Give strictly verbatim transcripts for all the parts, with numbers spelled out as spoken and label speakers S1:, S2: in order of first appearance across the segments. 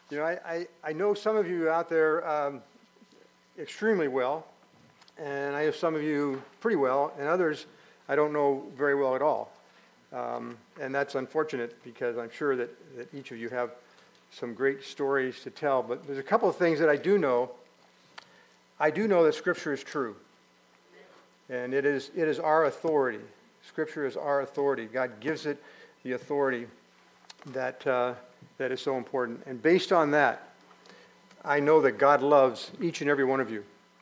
S1: You know, I, I, I know some of you out there um, extremely well, and I know some of you pretty well, and others I don't know very well at all. Um, and that's unfortunate because I'm sure that, that each of you have some great stories to tell. But there's a couple of things that I do know. I do know that Scripture is true. And it is it is our authority. Scripture is our authority. God gives it the authority that uh, that is so important. And based on that, I know that God loves each and every one of you.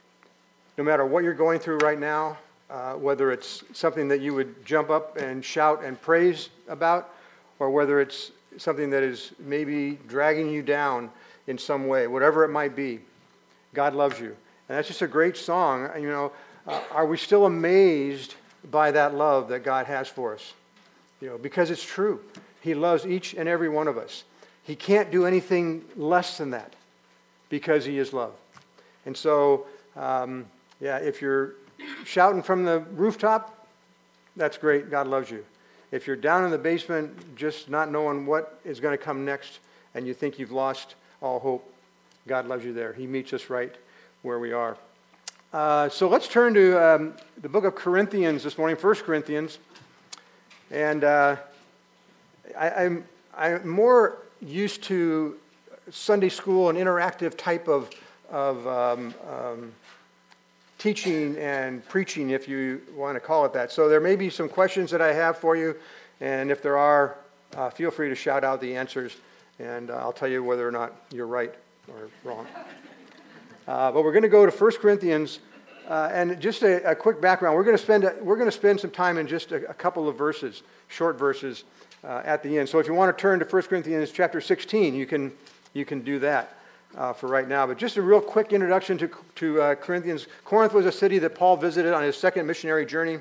S1: No matter what you're going through right now, uh, whether it's something that you would jump up and shout and praise about, or whether it's something that is maybe dragging you down in some way, whatever it might be, God loves you. And that's just a great song. You know, uh, are we still amazed by that love that God has for us? You know, because it's true. He loves each and every one of us. He can't do anything less than that because He is love. And so, um, yeah, if you're shouting from the rooftop, that's great. God loves you. If you're down in the basement just not knowing what is going to come next and you think you've lost all hope, God loves you there. He meets us right where we are. Uh, so let's turn to um, the book of Corinthians this morning, First Corinthians. And uh, I, I'm, I'm more used to Sunday school and interactive type of, of um, um, teaching and preaching, if you want to call it that. So there may be some questions that I have for you, and if there are, uh, feel free to shout out the answers, and uh, I'll tell you whether or not you're right or wrong. Uh, but we're going to go to First Corinthians, uh, and just a, a quick background. We're going to spend a, we're going to spend some time in just a, a couple of verses, short verses, uh, at the end. So if you want to turn to First Corinthians chapter sixteen, you can you can do that uh, for right now. But just a real quick introduction to to uh, Corinthians. Corinth was a city that Paul visited on his second missionary journey,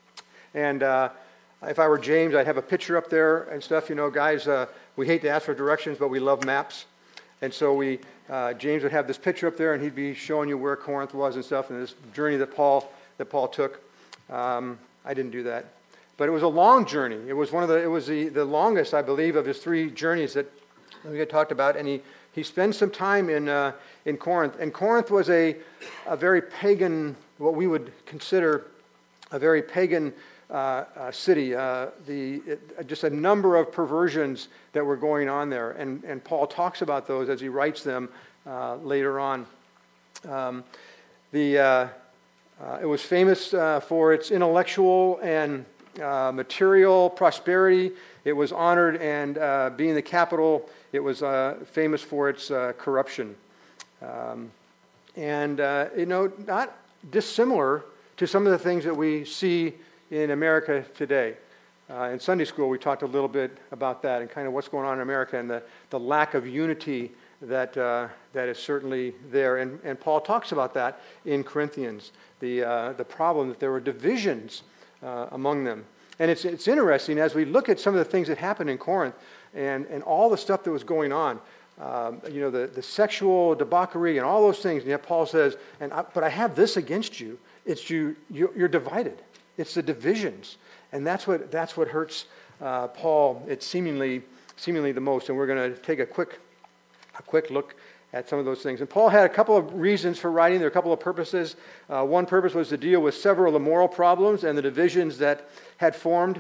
S1: and uh, if I were James, I'd have a picture up there and stuff. You know, guys, uh, we hate to ask for directions, but we love maps, and so we. Uh, James would have this picture up there, and he'd be showing you where Corinth was and stuff, and this journey that Paul that Paul took. Um, I didn't do that, but it was a long journey. It was one of the it was the, the longest, I believe, of his three journeys that we had talked about. And he, he spends some time in uh, in Corinth, and Corinth was a a very pagan, what we would consider a very pagan uh, uh, city. Uh, the it, just a number of perversions that were going on there, and, and Paul talks about those as he writes them uh, later on. Um, the uh, uh, it was famous uh, for its intellectual and uh, material prosperity. It was honored, and uh, being the capital, it was uh, famous for its uh, corruption. Um, and, uh, you know, not dissimilar to some of the things that we see in America today. Uh, in Sunday school, we talked a little bit about that and kind of what's going on in America and the, the lack of unity that uh, that is certainly there. And, and Paul talks about that in Corinthians, the uh, the problem that there were divisions uh, among them. And it's it's interesting as we look at some of the things that happened in Corinth and, and all the stuff that was going on. Um, you know, the, the sexual debauchery and all those things. And yet Paul says, "And I, but I have this against you. It's you. You're, you're divided. It's the divisions." And that's what that's what hurts uh, Paul. It's seemingly seemingly the most. And we're going to take a quick a quick look at some of those things. And Paul had a couple of reasons for writing. There are a couple of purposes. Uh, one purpose was to deal with several of the moral problems and the divisions that had formed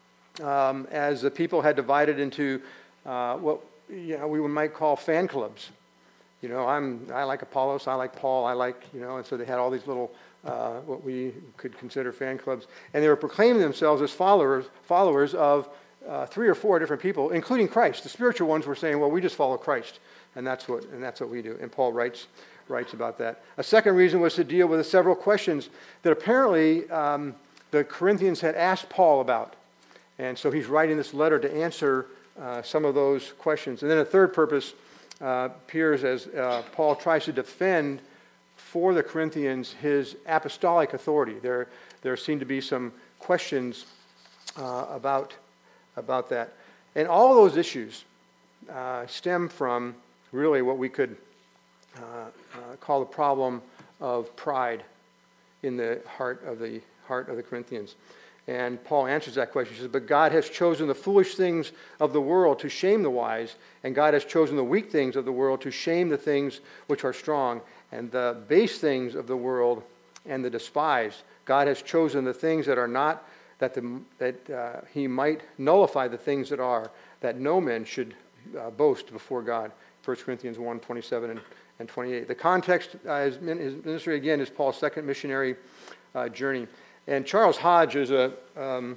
S1: um, as the people had divided into uh, what you know we might call fan clubs. You know, I'm I like Apollos, I like Paul, I like you know, and so they had all these little. Uh, what we could consider fan clubs, and they were proclaiming themselves as followers followers of uh, three or four different people, including Christ. The spiritual ones were saying, "Well, we just follow Christ, and that's what and that's what we do." And Paul writes writes about that. A second reason was to deal with the several questions that apparently um, the Corinthians had asked Paul about, and so he's writing this letter to answer uh, some of those questions. And then a third purpose uh, appears as uh, Paul tries to defend for the Corinthians his apostolic authority. There, there seem to be some questions uh, about, about that. And all of those issues uh, stem from really what we could uh, uh, call the problem of pride in the heart of the heart of the Corinthians. And Paul answers that question. He says, but God has chosen the foolish things of the world to shame the wise, and God has chosen the weak things of the world to shame the things which are strong, and the base things of the world and the despised. God has chosen the things that are not, that, the, that uh, he might nullify the things that are, that no man should uh, boast before God. First Corinthians one, twenty-seven and, and twenty-eight. The context uh, is, his ministry, again, is Paul's second missionary uh, journey. And Charles Hodge is a, um,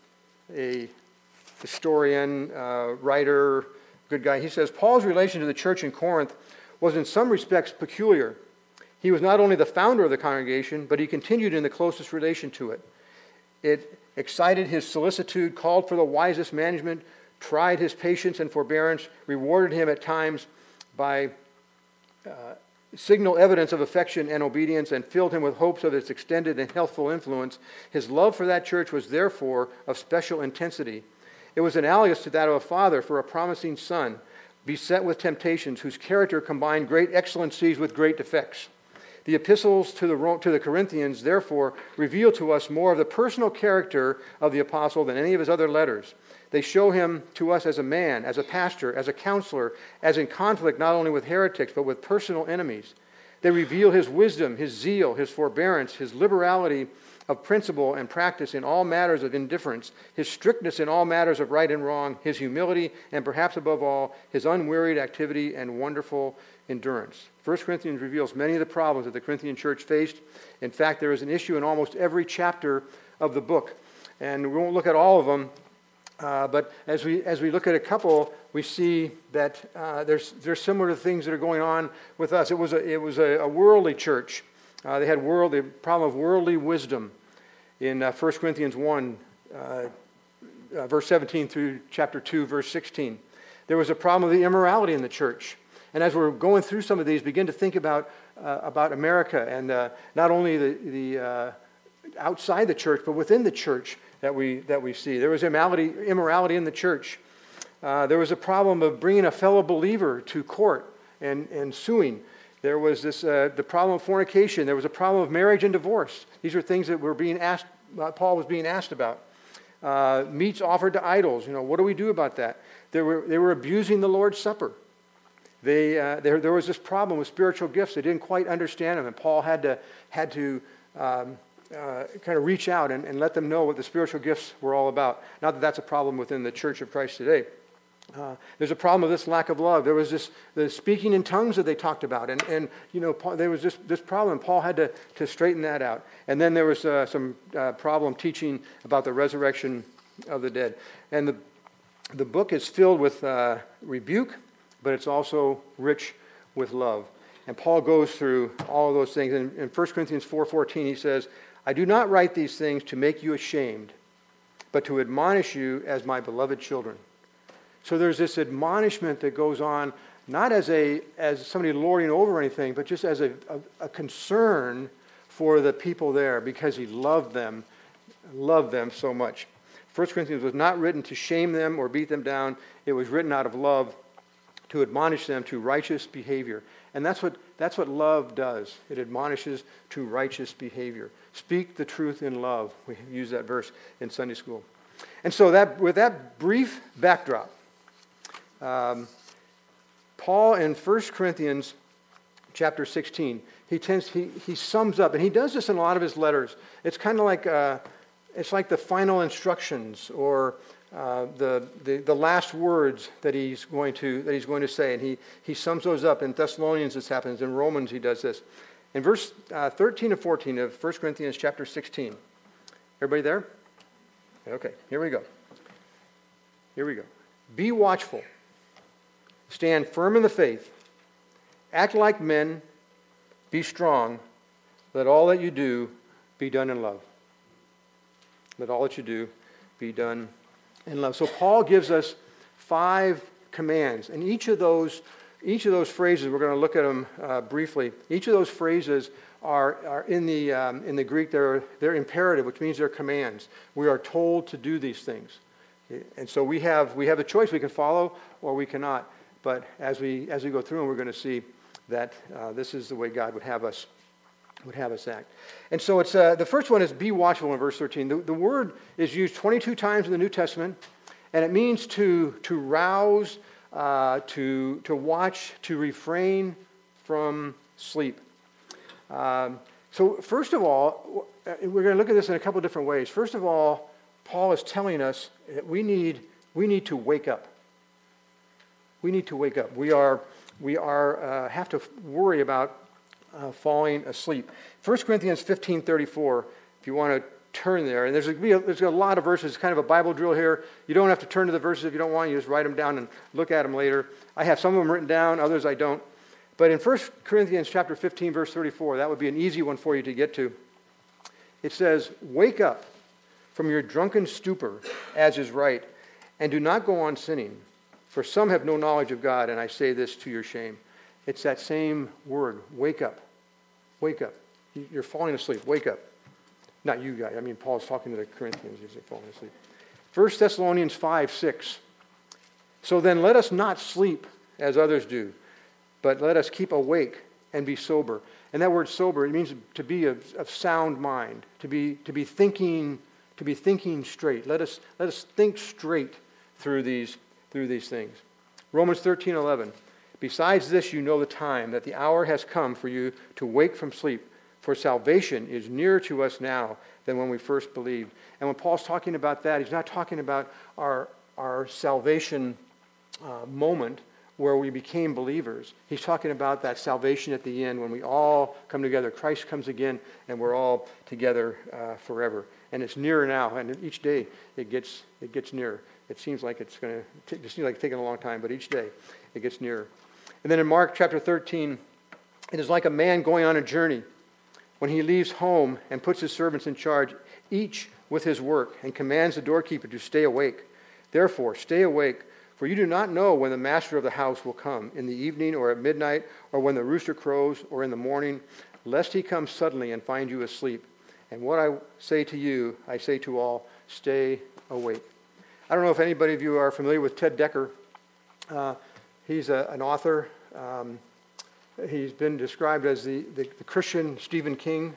S1: a historian, uh, writer, good guy. He says, Paul's relation to the church in Corinth was in some respects peculiar. He was not only the founder of the congregation, but he continued in the closest relation to it. It excited his solicitude, called for the wisest management, tried his patience and forbearance, rewarded him at times by uh, signal evidence of affection and obedience, and filled him with hopes of its extended and healthful influence. His love for that church was therefore of special intensity. It was analogous to that of a father for a promising son, beset with temptations, whose character combined great excellencies with great defects. The epistles to the, to the Corinthians, therefore, reveal to us more of the personal character of the apostle than any of his other letters. They show him to us as a man, as a pastor, as a counselor, as in conflict not only with heretics, but with personal enemies. They reveal his wisdom, his zeal, his forbearance, his liberality of principle and practice in all matters of indifference, his strictness in all matters of right and wrong, his humility, and perhaps above all, his unwearied activity and wonderful endurance. First Corinthians reveals many of the problems that the Corinthian church faced. In fact, there is an issue in almost every chapter of the book. And we won't look at all of them, uh, but as we as we look at a couple, we see that uh, there's there's similar to things that are going on with us. It was a, it was a, a worldly church. Uh, they had world, the problem of worldly wisdom in uh, First Corinthians one, uh, uh, verse seventeen through chapter two, verse sixteen. There was a problem of the immorality in the church. And as we're going through some of these, begin to think about uh, about America and uh, not only the, the uh, outside the church, but within the church that we that we see. There was immorality, immorality in the church. Uh, there was a problem of bringing a fellow believer to court and, and suing. There was this uh, the problem of fornication. There was a problem of marriage and divorce. These are things that were being asked. Uh, Paul was being asked about. Uh, meats offered to idols. You know, what do we do about that? They were they were abusing the Lord's Supper. They uh, there there was this problem with spiritual gifts. They didn't quite understand them, and Paul had to had to um, uh, kind of reach out and, and let them know what the spiritual gifts were all about. Not that that's a problem within the Church of Christ today. Uh, there's a problem of this lack of love. There was this the speaking in tongues that they talked about, and and you know Paul, there was this this problem. Paul had to to straighten that out. And then there was uh, some uh, problem teaching about the resurrection of the dead. And the the book is filled with uh, rebuke, but it's also rich with love. And Paul goes through all of those things. And in First Corinthians four fourteen, he says, "I do not write these things to make you ashamed, but to admonish you as my beloved children." So there's this admonishment that goes on, not as a as somebody lording over anything, but just as a, a, a concern for the people there, because he loved them, loved them so much. First Corinthians was not written to shame them or beat them down. It was written out of love to admonish them to righteous behavior. And that's what that's what love does. It admonishes to righteous behavior. Speak the truth in love. We use that verse in Sunday school. And so that with that brief backdrop, Um, Paul in First Corinthians chapter sixteen, he tends he he sums up, and he does this in a lot of his letters. It's kind of like uh, it's like the final instructions or uh, the, the the last words that he's going to that he's going to say, and he he sums those up. In Thessalonians this happens. In Romans he does this. In verse uh, thirteen and fourteen of First Corinthians chapter sixteen. Everybody there? Okay, here we go. Here we go. Be watchful. Stand firm in the faith. Act like men. Be strong. Let all that you do be done in love. Let all that you do be done in love. So Paul gives us five commands, and each of those, each of those phrases, we're going to look at them uh, briefly. Each of those phrases are, are in the um, in the Greek. They're they're imperative, which means they're commands. We are told to do these things, and so we have we have a choice. We can follow or we cannot. But as we as we go through them, we're going to see that uh, this is the way God would have us would have us act. And so it's uh, the first one is be watchful in verse thirteen. The, the word is used twenty-two times in the New Testament, and it means to to rouse, uh, to to watch, to refrain from sleep. Um, so first of all, we're going to look at this in a couple different ways. First of all, Paul is telling us that we need we need to wake up. We need to wake up. We are we are uh, have to worry about uh, falling asleep. First Corinthians fifteen thirty-four. If you want to turn there, and there's a, there's a lot of verses. It's kind of a Bible drill here. You don't have to turn to the verses if you don't want. You just write them down and look at them later. I have some of them written down, others I don't. But in First Corinthians chapter fifteen, verse thirty-four, that would be an easy one for you to get to. It says, "Wake up from your drunken stupor, as is right, and do not go on sinning. For some have no knowledge of God, and I say this to your shame." It's that same word, wake up. Wake up. You're falling asleep. Wake up. Not you guys. I mean, Paul's talking to the Corinthians as they're falling asleep. First Thessalonians five, six. "So then let us not sleep as others do, but let us keep awake and be sober." And that word sober, it means to be of, of sound mind, to be to be thinking, to be thinking straight. Let us let us think straight through these through these things. Romans thirteen, eleven. "Besides this, you know the time, that the hour has come for you to wake from sleep. For salvation is nearer to us now than when we first believed." And when Paul's talking about that, he's not talking about our, our salvation uh, moment where we became believers. He's talking about that salvation at the end when we all come together. Christ comes again and we're all together uh, forever. And it's nearer now, and each day it gets it gets nearer. It seems like it's going to it seems like it's taking a long time, but each day it gets nearer. And then in Mark chapter thirteen, it is like a man going on a journey when he leaves home and puts his servants in charge, each with his work, and commands the doorkeeper to stay awake. Therefore, stay awake, for you do not know when the master of the house will come, in the evening or at midnight, or when the rooster crows, or in the morning, lest he come suddenly and find you asleep. And what I say to you, I say to all, stay awake. I don't know if anybody of you are familiar with Ted Decker. Uh, he's a, an author. Um, he's been described as the, the, the Christian Stephen King.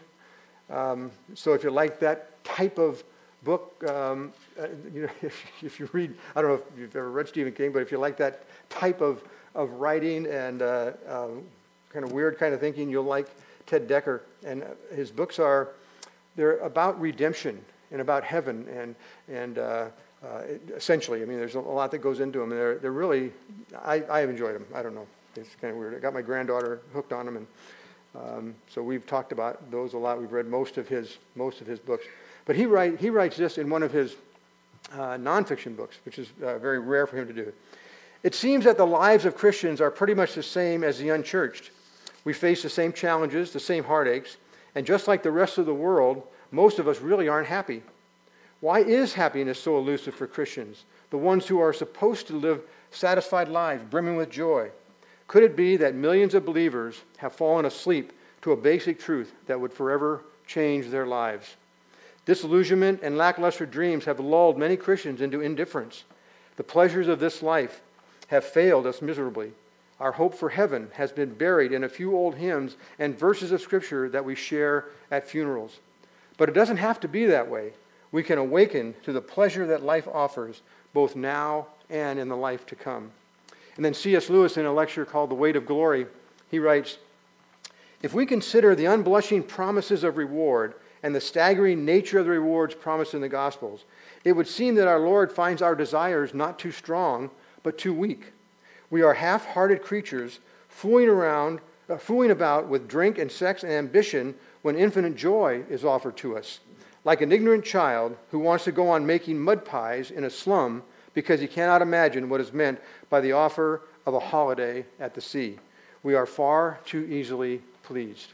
S1: Um, so if you like that type of book, um, uh, you know, if, if you read, I don't know if you've ever read Stephen King, but if you like that type of, of writing and uh, um, kind of weird kind of thinking, you'll like Ted Decker. And his books are, they're about redemption and about heaven and, and uh, uh, essentially, I mean, there's a lot that goes into them. And they're, they're really, I, I have enjoyed them. I don't know. It's kind of weird. I got my granddaughter hooked on them, and um, so we've talked about those a lot. We've read most of his most of his books. But he write he writes this in one of his uh, nonfiction books, which is uh, very rare for him to do. "It seems that the lives of Christians are pretty much the same as the unchurched. We face the same challenges, the same heartaches, and just like the rest of the world, most of us really aren't happy. Why is happiness so elusive for Christians, the ones who are supposed to live satisfied lives, brimming with joy? Could it be that millions of believers have fallen asleep to a basic truth that would forever change their lives? Disillusionment and lackluster dreams have lulled many Christians into indifference. The pleasures of this life have failed us miserably. Our hope for heaven has been buried in a few old hymns and verses of Scripture that we share at funerals. But it doesn't have to be that way. We can awaken to the pleasure that life offers, both now and in the life to come." And then C S Lewis, in a lecture called The Weight of Glory, he writes, "If we consider the unblushing promises of reward and the staggering nature of the rewards promised in the Gospels, it would seem that our Lord finds our desires not too strong, but too weak. We are half-hearted creatures fooling around, uh, fooling about with drink and sex and ambition when infinite joy is offered to us, like an ignorant child who wants to go on making mud pies in a slum because he cannot imagine what is meant by the offer of a holiday at the sea. We are far too easily pleased.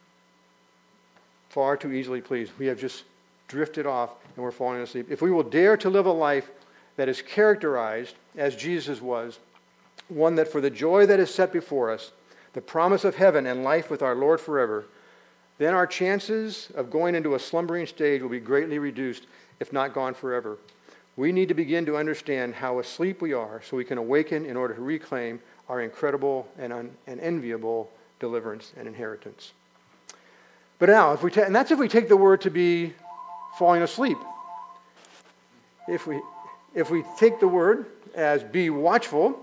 S1: Far too easily pleased. We have just drifted off and we're falling asleep. If we will dare to live a life that is characterized as Jesus was, one that for the joy that is set before us, the promise of heaven and life with our Lord forever, then our chances of going into a slumbering stage will be greatly reduced, if not gone forever. We need to begin to understand how asleep we are so we can awaken in order to reclaim our incredible and, un- and enviable deliverance and inheritance. But now, if we ta- and that's if we take the word to be falling asleep. If we if we take the word as be watchful.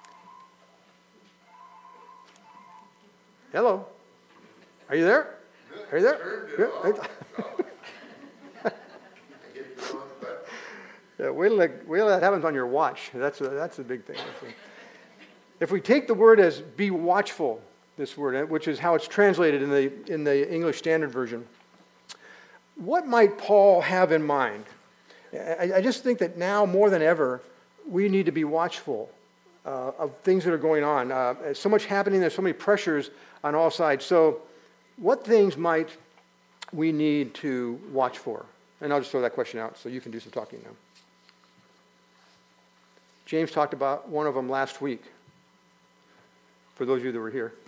S1: Hello. Are you there? Are you there? Yeah. Yeah, wait till, that, wait till that happens on your watch. That's a, that's a big thing. If we take the word as be watchful, this word, which is how it's translated in the in the English Standard Version, what might Paul have in mind? I, I just think that now more than ever, we need to be watchful uh, of things that are going on. Uh, there's so much happening. There's so many pressures on all sides. So what things might we need to watch for? And I'll just throw that question out so you can do some talking now. James talked about one of them last week, for those of you that were here.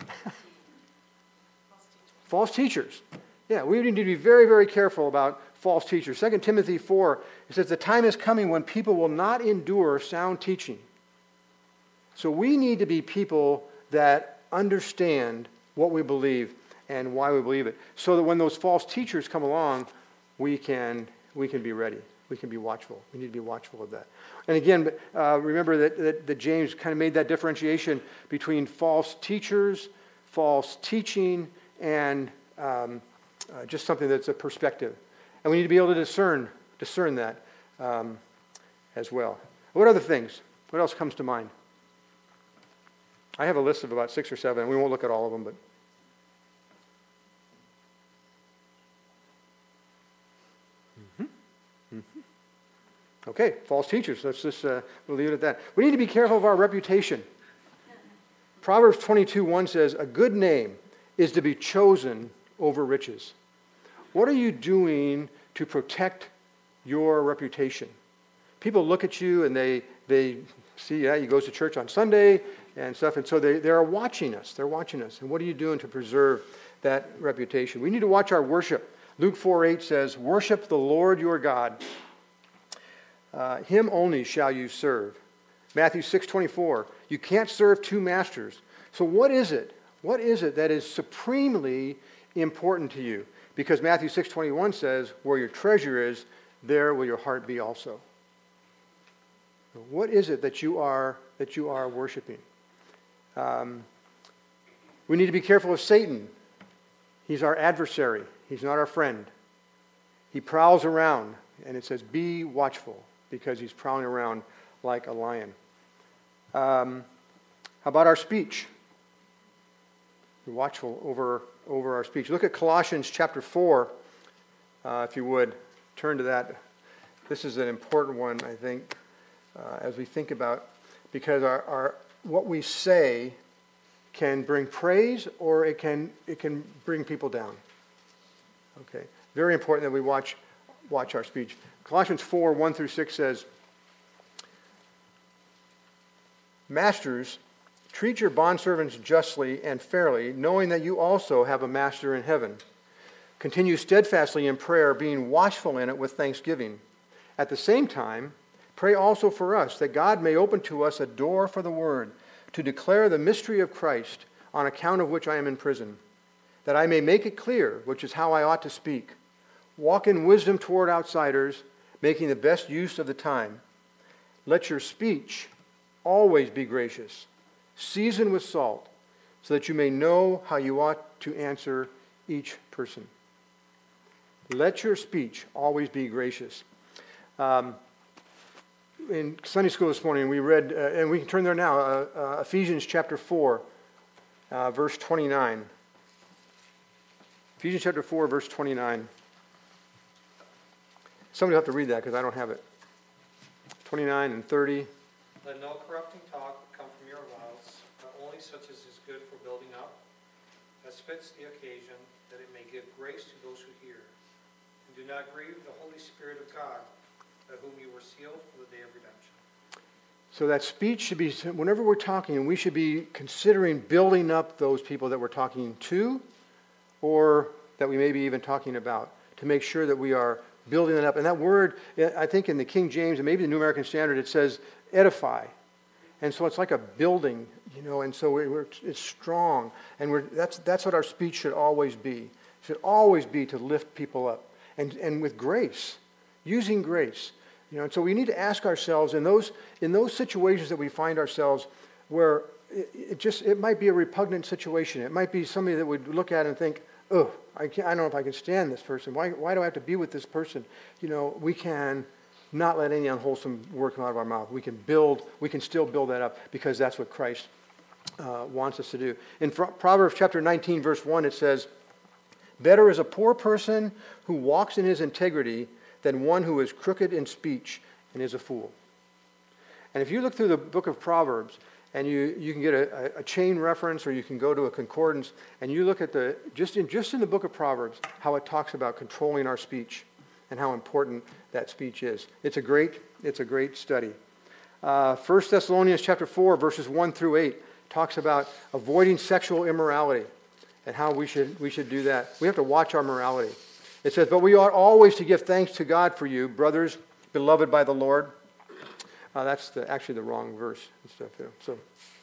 S1: False teachers. Yeah, we need to be very, very careful about false teachers. Second Timothy four, it says, the time is coming when people will not endure sound teaching. So we need to be people that understand what we believe and why we believe it, so that when those false teachers come along, we can we can be ready. We can be watchful. We need to be watchful of that. And again, uh, remember that, that, that James kind of made that differentiation between false teachers, false teaching, and um, uh, just something that's a perspective. And we need to be able to discern discern that um, as well. What other things? What else comes to mind? I have a list of about six or seven. We won't look at all of them, but okay, false teachers. Let's just uh, we'll leave it at that. We need to be careful of our reputation. Proverbs twenty-two one says, a good name is to be chosen over riches. What are you doing to protect your reputation? People look at you and they they see, yeah, he goes to church on Sunday and stuff, and so they, they're watching us. They're watching us. And what are you doing to preserve that reputation? We need to watch our worship. Luke four eight says, worship the Lord your God. Uh, him only shall you serve. Matthew six twenty-four, you can't serve two masters. So what is it? What is it that is supremely important to you? Because Matthew six twenty-one says, where your treasure is, there will your heart be also. What is it that you are that you are worshiping? Um, we need to be careful of Satan. He's our adversary. He's not our friend. He prowls around, and it says, be watchful, because he's prowling around like a lion. Um, how about our speech? Be watchful over, over our speech. Look at Colossians chapter four, uh, if you would. Turn to that. This is an important one, I think, uh, as we think about, because our, our what we say can bring praise or it can it can bring people down. Okay, very important that we watch watch our speech. Colossians four one through six says, masters, treat your bondservants justly and fairly, knowing that you also have a master in heaven. Continue steadfastly in prayer, being watchful in it with thanksgiving. At the same time, pray also for us, that God may open to us a door for the word, to declare the mystery of Christ, on account of which I am in prison, that I may make it clear, which is how I ought to speak. Walk in wisdom toward outsiders, making the best use of the time. Let your speech always be gracious, seasoned with salt, so that you may know how you ought to answer each person. Let your speech always be gracious. Um, in Sunday school this morning, we read, uh, and we can turn there now, uh, uh, Ephesians chapter four, uh, verse twenty-nine. Ephesians chapter four, verse twenty-nine. Somebody will have to read that because I don't have it. twenty-nine and thirty.
S2: Let no corrupting talk come from your mouths, but only such as is good for building up, as fits the occasion, that it may give grace to those who hear. And do not grieve the Holy Spirit of God, by whom you were sealed for the day of redemption.
S1: So that speech should be, whenever we're talking, we should be considering building up those people that we're talking to, or that we may be even talking about, to make sure that we are building it up. And that word, I think in the King James and maybe the New American Standard, it says edify. And so it's like a building, you know, and so we're, it's strong. And we're, that's, that's what our speech should always be, should always be to lift people up, and, and with grace, using grace. You know, and so we need to ask ourselves in those in those situations that we find ourselves where it, it just it might be a repugnant situation. It might be somebody that would look at and think, "Oh, I can't, I don't know if I can stand this person. Why why do I have to be with this person?" You know, we can not let any unwholesome word come out of our mouth. We can build. We can still build that up because that's what Christ uh, wants us to do. In Proverbs chapter nineteen, verse one, it says, "Better is a poor person who walks in his integrity than one who is crooked in speech and is a fool." And if you look through the book of Proverbs, and you, you can get a, a chain reference, or you can go to a concordance, and you look at the, just in, just in the book of Proverbs, how it talks about controlling our speech and how important that speech is. It's a great, it's a great study. Uh, First Thessalonians chapter four, verses one through eight, talks about avoiding sexual immorality and how we should, we should do that. We have to watch our morality. It says, "But we ought always to give thanks to God for you, brothers, beloved by the Lord." Uh, that's the, actually the wrong verse and stuff there. So,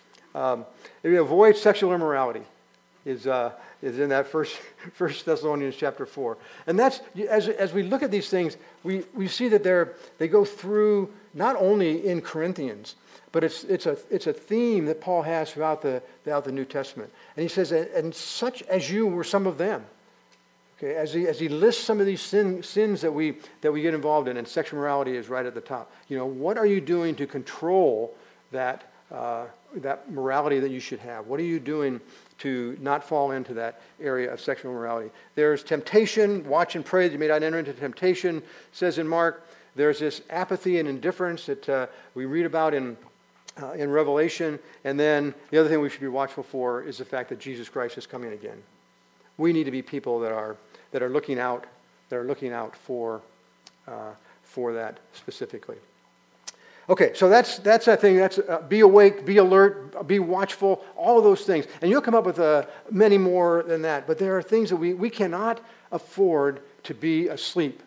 S1: um, if you avoid sexual immorality, is uh, is in that first First Thessalonians chapter four, and that's as as we look at these things, we, we see that they're they go through not only in Corinthians, but it's it's a it's a theme that Paul has throughout the throughout the New Testament, and he says, "And such as you were some of them." Okay, as he as he lists some of these sin, sins that we that we get involved in, and sexual morality is right at the top. You know, what are you doing to control that uh, that morality that you should have? What are you doing to not fall into that area of sexual morality? There's temptation. Watch and pray that you may not enter into temptation. It says in Mark. There's this apathy and indifference that uh, we read about in uh, in Revelation, and then the other thing we should be watchful for is the fact that Jesus Christ is coming again. We need to be people that are that are looking out, that are looking out for uh, for that specifically. Okay, so that's that's a thing. That's uh, be awake, be alert, be watchful. All of those things, and you'll come up with uh, many more than that. But there are things that we we cannot afford to be asleep,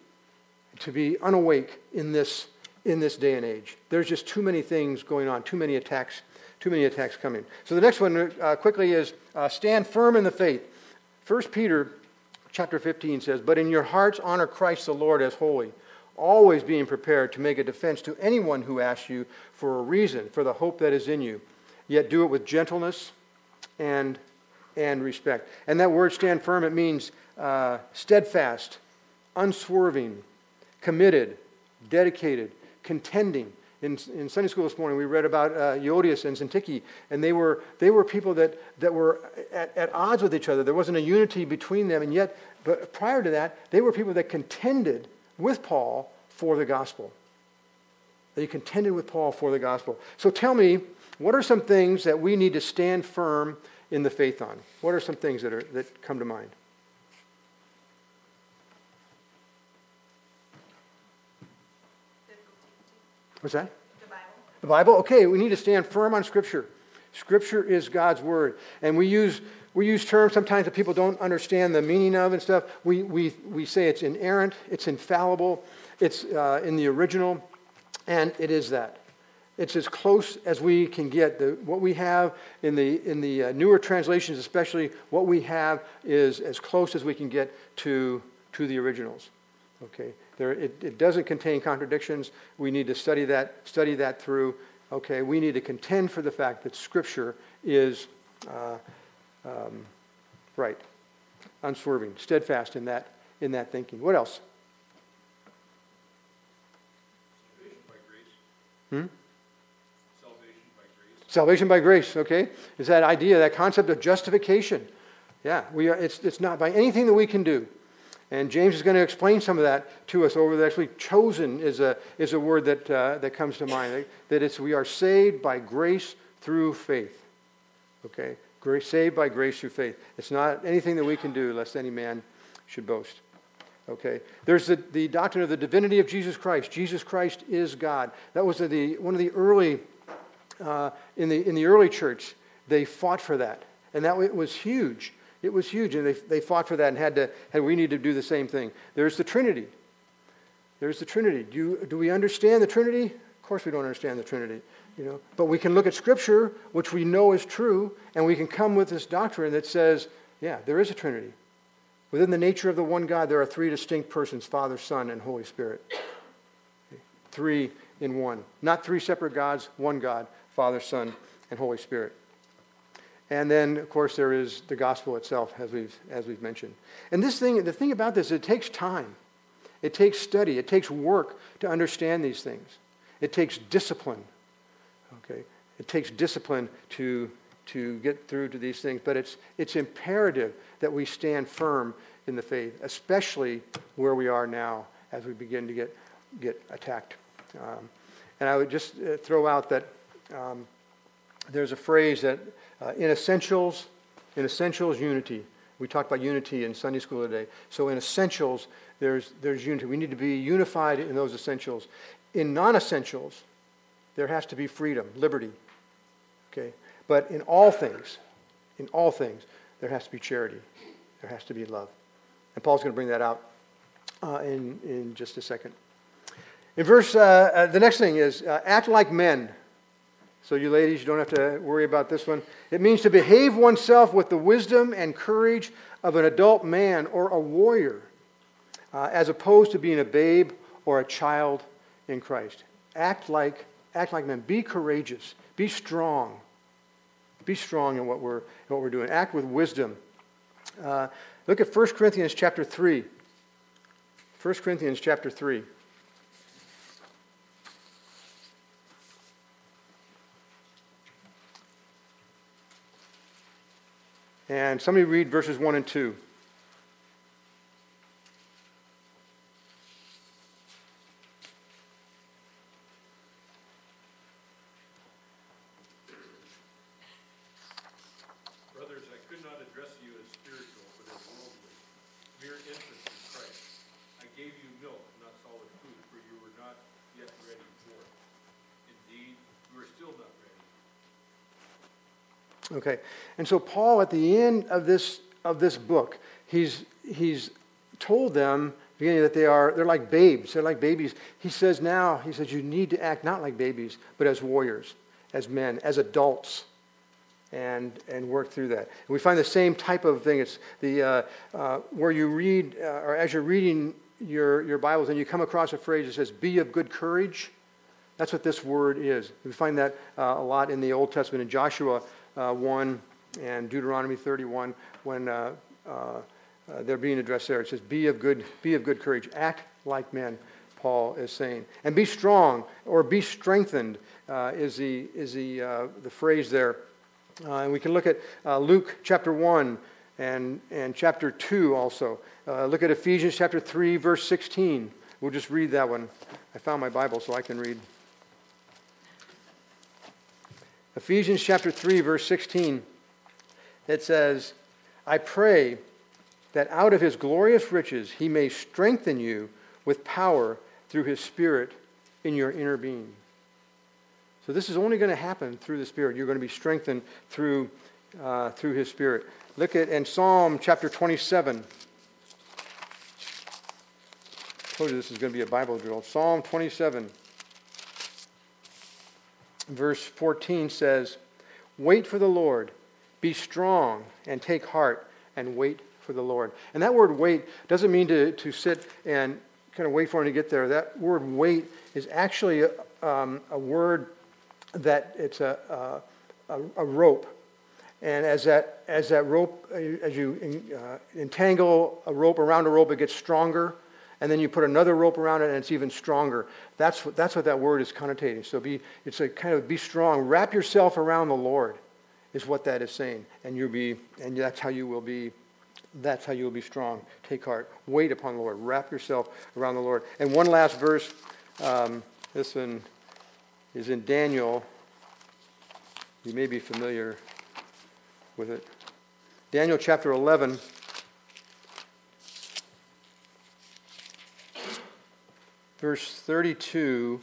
S1: to be unawake in this in this day and age. There's just too many things going on, too many attacks, too many attacks coming. So the next one uh, quickly is uh, stand firm in the faith. First Peter chapter fifteen says, "But in your hearts honor Christ the Lord as holy, always being prepared to make a defense to anyone who asks you for a reason for the hope that is in you. Yet do it with gentleness and and respect." And that word stand firm, it means uh, steadfast, unswerving, committed, dedicated, contending. In, in Sunday school this morning, we read about uh, Euodias and Syntyche, and they were they were people that, that were at, at odds with each other. There wasn't a unity between them, and yet, but prior to that, they were people that contended with Paul for the gospel. They contended with Paul for the gospel. So tell me, what are some things that we need to stand firm in the faith on? What are some things that are that come to mind? What's that?
S3: The Bible.
S1: The Bible? Okay, we need to stand firm on Scripture. Scripture is God's Word. And we use we use terms sometimes that people don't understand the meaning of and stuff. We we, we say it's inerrant, it's infallible, it's uh, in the original, and it is that. It's as close as we can get. The, what we have in the in the uh, newer translations, especially, what we have is as close as we can get to to the originals. Okay, there it, it doesn't contain contradictions. We need to study that study that through. Okay, we need to contend for the fact that Scripture is uh, um, right, unswerving, steadfast in that in that thinking. What else?
S4: Salvation by grace.
S1: Hmm?
S4: Salvation by grace.
S1: Salvation by grace. Okay, is that idea, that concept of justification? Yeah, we are. It's it's not by anything that we can do. And James is going to explain some of that to us over there. Actually, chosen is a is a word that uh, that comes to mind. That it's we are saved by grace through faith. Okay, grace, saved by grace through faith. It's not anything that we can do, lest any man should boast. Okay, there's the, the doctrine of the divinity of Jesus Christ. Jesus Christ is God. That was the one of the early uh, in the in the early church. They fought for that, and that was huge. It was huge, and they they fought for that, and had to. And we need to do the same thing. There's the Trinity. There's the Trinity. Do you, do we understand the Trinity? Of course, we don't understand the Trinity, you know. But we can look at Scripture, which we know is true, and we can come with this doctrine that says, yeah, there is a Trinity. Within the nature of the one God, there are three distinct persons, Father, Son, and Holy Spirit. Three in one. Not three separate gods, one God, Father, Son, and Holy Spirit. And then, of course, there is the gospel itself, as we've, as we've mentioned. And this thing, the thing about this, it takes time. It takes study. It takes work to understand these things. It takes discipline. Okay? It takes discipline to, to get through to these things. But it's, it's imperative that we stand firm in the faith, especially where we are now as we begin to get, get attacked. Um, and I would just uh, throw out that um, there's a phrase that uh, in essentials, in essentials, unity. We talked about unity in Sunday school today. So in essentials, there's, there's unity. We need to be unified in those essentials. In non-essentials, there has to be freedom, liberty. Okay? But in all things, in all things, there has to be charity. There has to be love. And Paul's going to bring that out uh, in, in just a second. In verse, uh, uh, the next thing is, uh, act like men. So you ladies, you don't have to worry about this one. It means to behave oneself with the wisdom and courage of an adult man or a warrior, uh, as opposed to being a babe or a child in Christ. Act like, act like men. Be courageous. Be strong. Be strong in what we're, in what we're doing. Act with wisdom. Uh, look at First Corinthians chapter three. First Corinthians chapter three. And somebody read verses one and two.
S4: Brothers, I could not address you as spiritual, but as worldly, mere infants in Christ. I gave you milk, not solid food, for you were not yet ready for it. Indeed, you are still not ready.
S1: Okay, and so Paul, at the end of this of this book, he's he's told them beginning that they are they're like babes, they're like babies. He says now, he says you need to act not like babies, but as warriors, as men, as adults, and and work through that. And we find the same type of thing. It's the uh, uh, where you read uh, or as you're reading your your Bibles and you come across a phrase that says "Be of good courage." That's what this word is. We find that uh, a lot in the Old Testament in Joshua. Uh, one and Deuteronomy thirty-one, when uh, uh, uh, they're being addressed there, it says, "Be of good, be of good courage, act like men." Paul is saying, and be strong or be strengthened uh, is the is the uh, the phrase there, uh, and we can look at uh, Luke chapter one and and chapter two also. Uh, look at Ephesians chapter three, verse sixteen. We'll just read that one. I found my Bible, so I can read. Ephesians chapter three, verse sixteen, it says, "I pray that out of his glorious riches he may strengthen you with power through his Spirit in your inner being." So this is only going to happen through the Spirit. You're going to be strengthened through, uh, through his Spirit. Look at in Psalm chapter twenty-seven. I told you this is going to be a Bible drill. Psalm twenty-seven. Verse fourteen says, "Wait for the Lord, be strong, and take heart, and wait for the Lord." And that word wait doesn't mean to, to sit and kind of wait for him to get there. That word wait is actually a, um, a word that it's a, a, a rope. And as that, as that rope, as you uh, entangle a rope around a rope, it gets stronger. And then you put another rope around it, and it's even stronger. That's what, that's what that word is connotating. So be, it's a kind of be strong. Wrap yourself around the Lord, is what that is saying, and you'll be, and that's how you will be. That's how you will be strong. Take heart. Wait upon the Lord. Wrap yourself around the Lord. And one last verse. Um, this one is in Daniel. You may be familiar with it. Daniel chapter eleven. Verse thirty-two,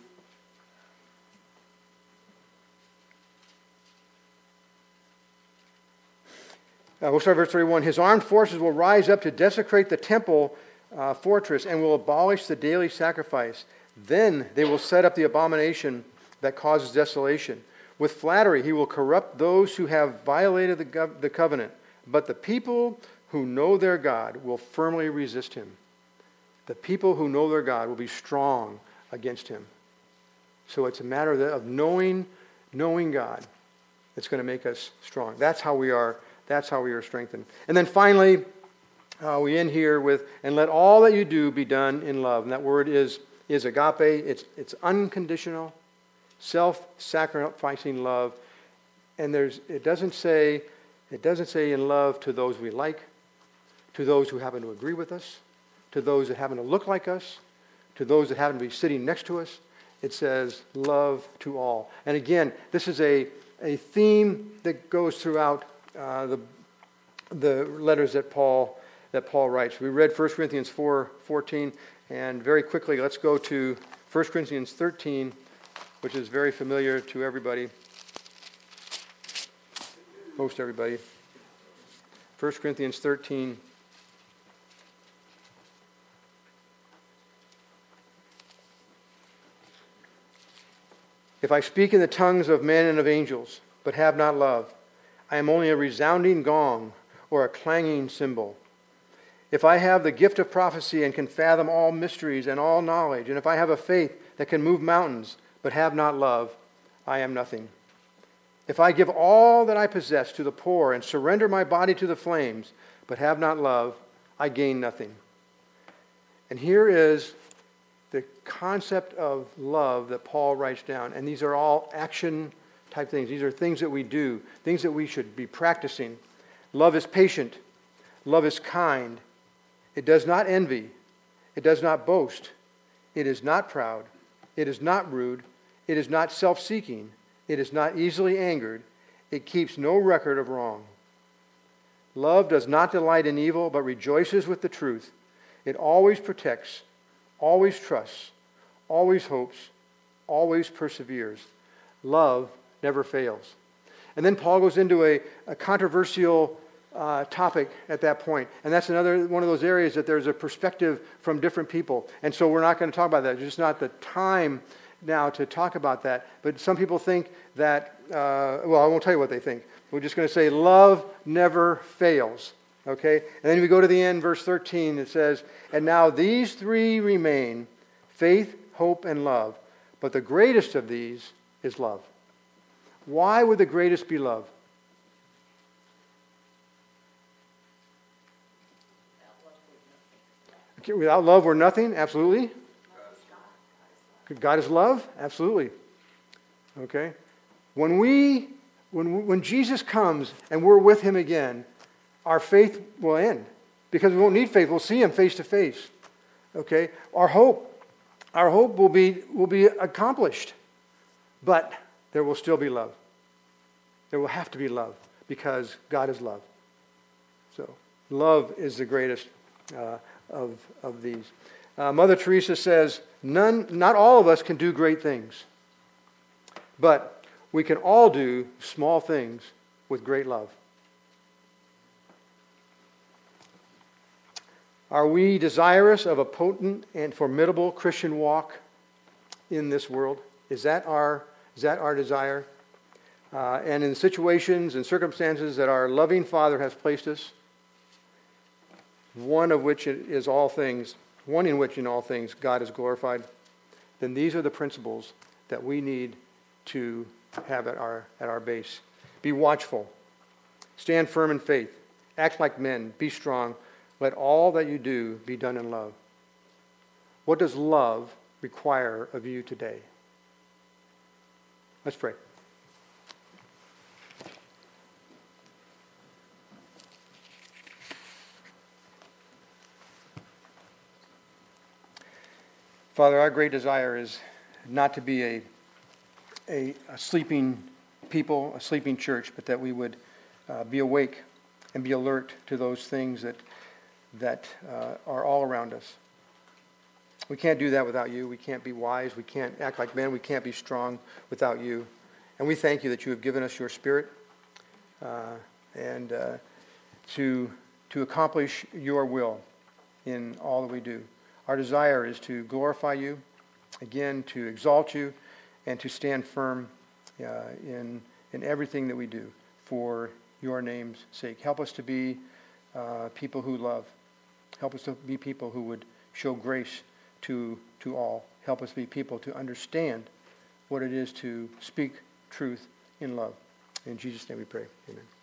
S1: uh, we'll start verse thirty-one. "His armed forces will rise up to desecrate the temple uh, fortress and will abolish the daily sacrifice. Then they will set up the abomination that causes desolation. With flattery he will corrupt those who have violated the, gov- the covenant. But the people who know their God will firmly resist him. The people who know their God will be strong against him. So it's a matter of, of knowing, knowing God that's going to make us strong. That's how we are, that's how we are strengthened. And then finally, uh, we end here with, and let all that you do be done in love. And that word is, is agape. It's, it's unconditional, self-sacrificing love. And there's, it doesn't say, it doesn't say in love to those we like, to those who happen to agree with us, to those that happen to look like us, to those that happen to be sitting next to us. It says love to all. And again, this is a, a theme that goes throughout uh, the, the letters that Paul, that Paul writes. We read First Corinthians four fourteen, and very quickly let's go to First Corinthians thirteen, which is very familiar to everybody, most everybody. First Corinthians thirteen. If I speak in the tongues of men and of angels, but have not love, I am only a resounding gong or a clanging cymbal. If I have the gift of prophecy and can fathom all mysteries and all knowledge, and if I have a faith that can move mountains, but have not love, I am nothing. If I give all that I possess to the poor and surrender my body to the flames, but have not love, I gain nothing. And here is the concept of love that Paul writes down. And these are all action type things. These are things that we do, things that we should be practicing. Love is patient. Love is kind. It does not envy. It does not boast. It is not proud. It is not rude. It is not self-seeking. It is not easily angered. It keeps no record of wrong. Love does not delight in evil, but rejoices with the truth. It always protects, always trusts, always hopes, always perseveres. Love never fails. And then Paul goes into a, a controversial uh, topic at that point. And that's another one of those areas that there's a perspective from different people. And so we're not going to talk about that. It's just not the time now to talk about that. But some people think that, uh, well, I won't tell you what they think. We're just going to say love never fails. Okay? And then we go to the end, verse thirteen, it says, and now these three remain, faith, hope, and love. But the greatest of these is love. Why would the greatest be love? Okay, without love, we're nothing? Absolutely. God is love? Absolutely. Okay? When we, when, when Jesus comes and we're with him again, our faith will end. Because we won't need faith. We'll see him face to face. Okay? Our hope, our hope will be, will be accomplished. But there will still be love. There will have to be love because God is love. So, love is the greatest uh, of, of these. Uh, Mother Teresa says, None, not all of us can do great things, but we can all do small things with great love. Are we desirous of a potent and formidable Christian walk in this world? Is that our, is that our desire? Uh, and in situations and circumstances that our loving Father has placed us, one of which is all things, one in which in all things God is glorified, then these are the principles that we need to have at our, at our base. Be watchful. Stand firm in faith. Act like men. Be strong. Let all that you do be done in love. What does love require of you today? Let's pray. Father, our great desire is not to be a, a, a sleeping people, a sleeping church, but that we would uh, be awake and be alert to those things that, that uh, are all around us. We can't do that without you. We can't be wise. We can't act like men. We can't be strong without you. And we thank you that you have given us your Spirit uh, and uh, to, to accomplish your will in all that we do. Our desire is to glorify you, again, to exalt you, and to stand firm uh, in, in everything that we do for your name's sake. Help us to be uh, people who love. Help us to be people who would show grace to, to all. Help us be people to understand what it is to speak truth in love. In Jesus' name we pray. Amen.